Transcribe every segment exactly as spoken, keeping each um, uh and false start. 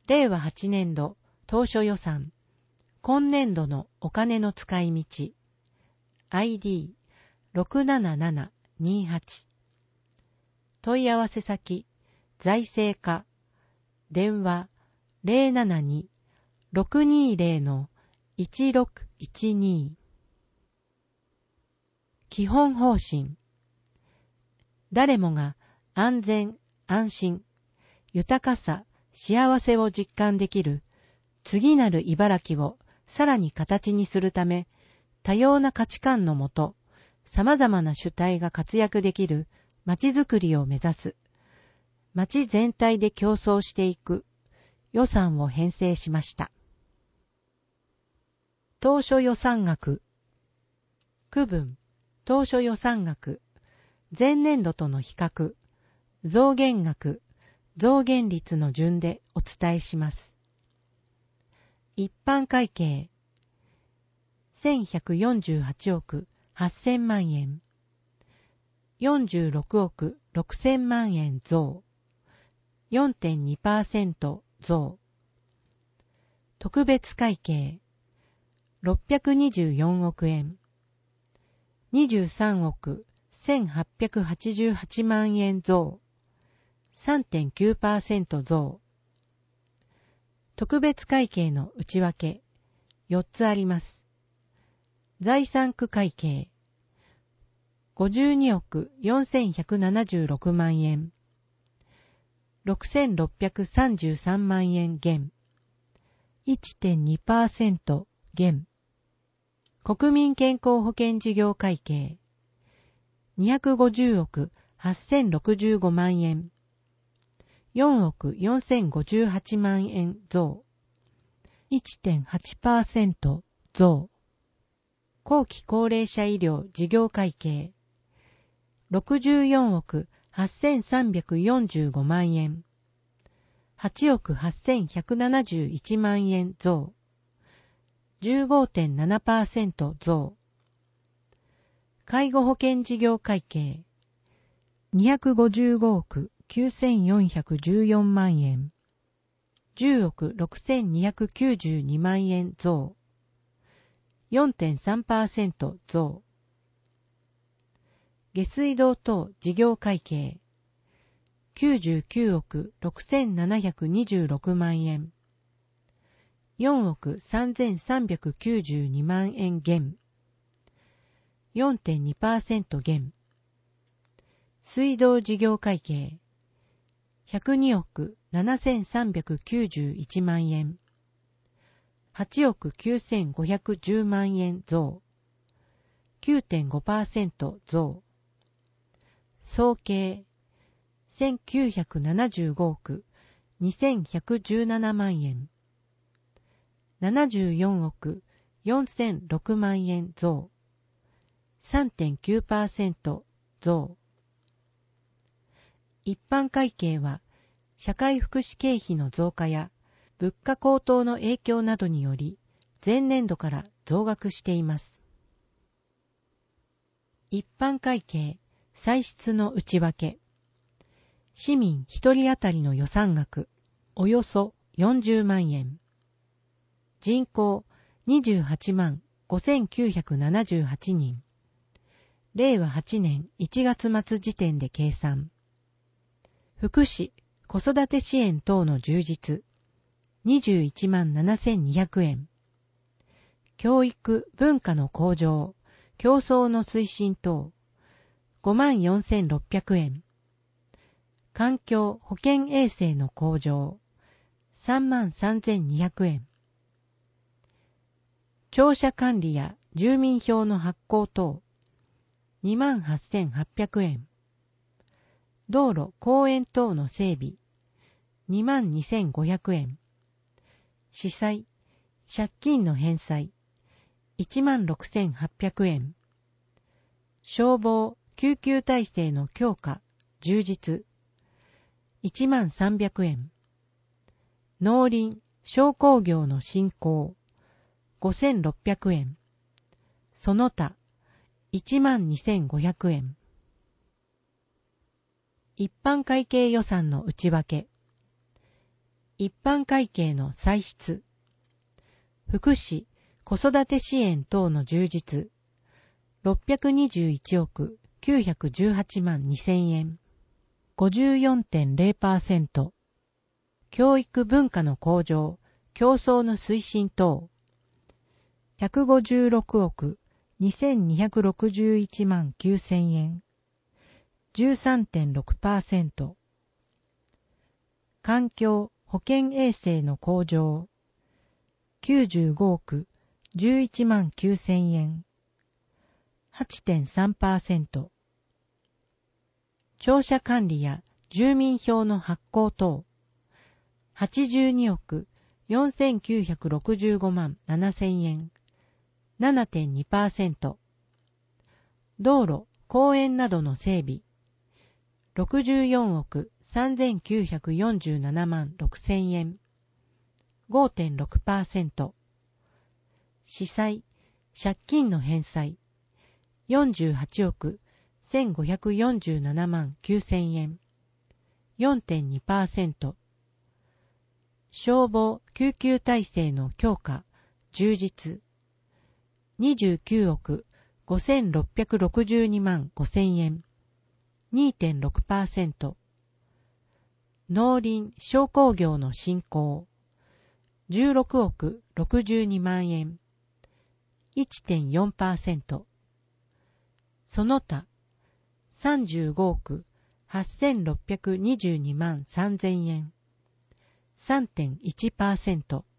れいわはちねんど当初予算、今年度のお金の使い道、アイディーろくななななにはち、問い合わせ先、財政課、電話 ゼロななに ろくにゼロ いちろくいちに。基本方針。誰もが安全、安心、豊かさ、幸せを実感できる次なる茨城をさらに形にするため、多様な価値観のもと、様々な主体が活躍できるまちづくりを目指す。町全体で競争していく予算を編成しました。当初予算額。区分、当初予算額、前年度との比較、増減額、増減率の順でお伝えします。一般会計、せんひゃくよんじゅうはちおくはっせんまんえん、よんじゅうろくおくろくせんまんえん増、よんてんにパーセント 増。特別会計、ろっぴゃくにじゅうよんおくえん、にじゅうさんおくせんはっぴゃくはちじゅうはちまんえん増、さんてんきゅうパーセント 増。特別会計の内訳、よっつあります。財産区会計、ごじゅうにおくよんせんひゃくななじゅうろくまんえん、ろくせんろっぴゃくさんじゅうさんまんえん減、いってんにパーセント 減。国民健康保険事業会計、にひゃくごじゅうおくはっせんろくじゅうごまんえん、よんおくよんせんごじゅうはちまんえん増、いってんはちパーセント 増。後期高齢者医療事業会計、ろくじゅうよんおくはっせんさんびゃくよんじゅうごまんえん、はちおくはっせんひゃくななじゅういちまんえん増、じゅうごてんななパーセント 増。介護保険事業会計、にひゃくごじゅうごおくきゅうせんよんひゃくじゅうよんまんえん、じゅうおくろくせんにひゃくきゅうじゅうにまんえん増、よんてんさんパーセント 増。下水道等事業会計、きゅうじゅうきゅうおくろくせんななひゃくにじゅうろくまんえん、よんおくさんぜんさんびゃくきゅうじゅうにまんえん減、よんてんにパーセント 減。水道事業会計、ひゃくにおくななせんさんびゃくきゅうじゅういちまんえん、はちおくきゅうせんごひゃくじゅうまんえん増、きゅうてんごパーセント 増。総計、せんきゅうひゃくななじゅうごおくにせんひゃくじゅうななまんえん、ななじゅうよんおくよんせんろくまんえん増、さんてんきゅうパーセント 増。一般会計は、社会福祉経費の増加や物価高騰の影響などにより、前年度から増額しています。一般会計、歳出の内訳。市民一人当たりの予算額、およそよんじゅうまんえん。人口にじゅうはちまんごせんきゅうひゃくななじゅうはちにん。れいわはちねんいちがつ末時点で計算。福祉、子育て支援等の充実、にじゅういちまんななせんにひゃくえん。教育、文化の向上、競争の推進等、ごまんよんせんろっぴゃくえん。環境、保健衛生の向上、さんまんさんぜんにひゃくえん。庁舎管理や住民票の発行等、にまんはっせんはっぴゃくえん。道路、公園等の整備、にまんにせんごひゃくえん。司債、借金の返済、いちまんろくせんはっぴゃくえん。消防、救急体制の強化、充実、いちまんさんびゃくえん。農林、商工業の振興、ごせんろっぴゃくえん。その他、いちまんにせんごひゃくえん。一般会計予算の内訳。 一般会計の歳出。福祉、子育て支援等の充実。ろっぴゃくにじゅういちおくきゅうひゃくじゅうはちまんにせんえん。ごじゅうよんてんゼロパーセント。教育文化の向上、競争の推進等。ひゃくごじゅうろくおくにせんにひゃくろくじゅういちまんきゅうせんえん。じゅうさんてんろくパーセント。環境、保健衛生の向上。きゅうじゅうごおくじゅういちまんきゅうせんえん。はちてんさんパーセント。庁舎管理や住民票の発行等。はちじゅうにおくよんせんきゅうひゃくろくじゅうごまんななせんえん。ななてんにパーセント。道路、公園などの整備。ろくじゅうよんおくさんぜんきゅうひゃくよんじゅうななまんろくせんえん。ごてんろくパーセント。市債、借金の返済。よんじゅうはちおくせんごひゃくよんじゅうななまんきゅうせんえん。よんてんにパーセント。消防・救急体制の強化、充実。にじゅうきゅうおくごせんろっぴゃくろくじゅうにまんごせんえん。にてんろくパーセント。農林・商工業の振興。じゅうろくおくろくじゅうにまんえん。いってんよんパーセント。その他、さんじゅうごおくはっせんろっぴゃくにじゅうにまんさんぜんえん。さんてんいちパーセント。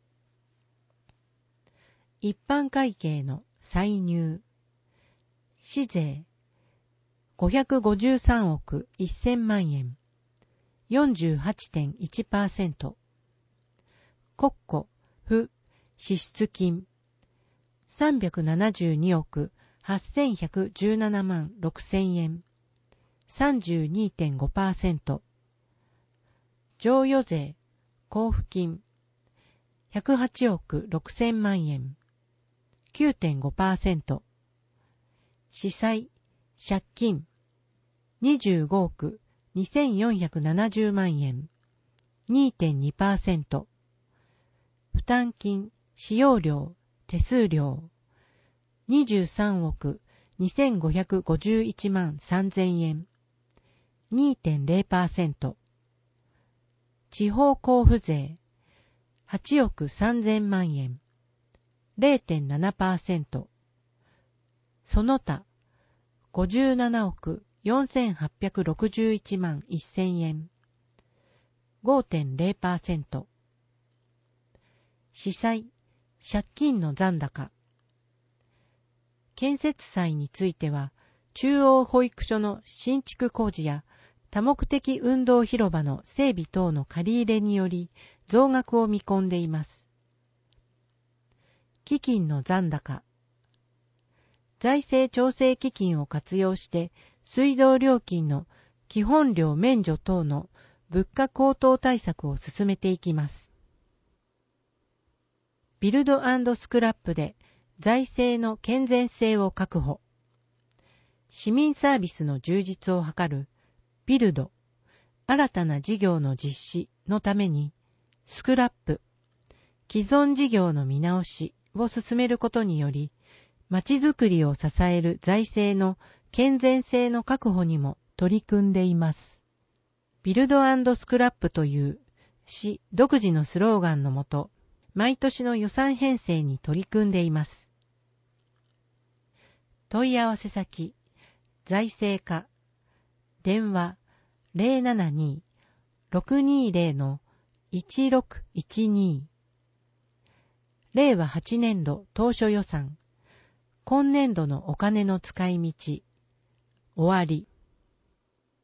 一般会計の歳入。市税。ごひゃくごじゅうさんおくせんまんえん。よんじゅうはちてんいちパーセント。国庫、付、支出金。さんびゃくななじゅうにおくはっせんひゃくじゅうななまんろくせんえん。さんじゅうにてんごパーセント。贈与税、交付金。ひゃくはちおくろくせんまんえん。きゅうてんごパーセント。市債、借金。にじゅうごおくにせんよんひゃくななじゅうまんえん。にてんにパーセント。負担金、使用料、手数料。にじゅうさんおくにせんごひゃくごじゅういちまんさんぜんえん。にてんゼロパーセント。地方交付税。はちおくさんぜんまんえん。れいてんななパーセント。その他、ごじゅうななおくよんせんはっぴゃくろくじゅういちまんせんえん。ごてんゼロパーセント。市債、借金の残高。建設債については、中央保育所の新築工事や多目的運動広場の整備等の借り入れにより増額を見込んでいます。基金の残高。財政調整基金を活用して水道料金の基本料免除等の物価高騰対策を進めていきます。ビルド&スクラップで財政の健全性を確保。市民サービスの充実を図るビルド、新たな事業の実施のためにスクラップ、既存事業の見直しを進めることにより、まちづくりを支える財政の健全性の確保にも取り組んでいます。ビルド&スクラップという市独自のスローガンのもと、毎年の予算編成に取り組んでいます。問い合わせ先、財政課、電話 ゼロななに ろくにゼロ いちろくいちに。れいわはちねんど当初予算、今年度のお金の使い道、終わり。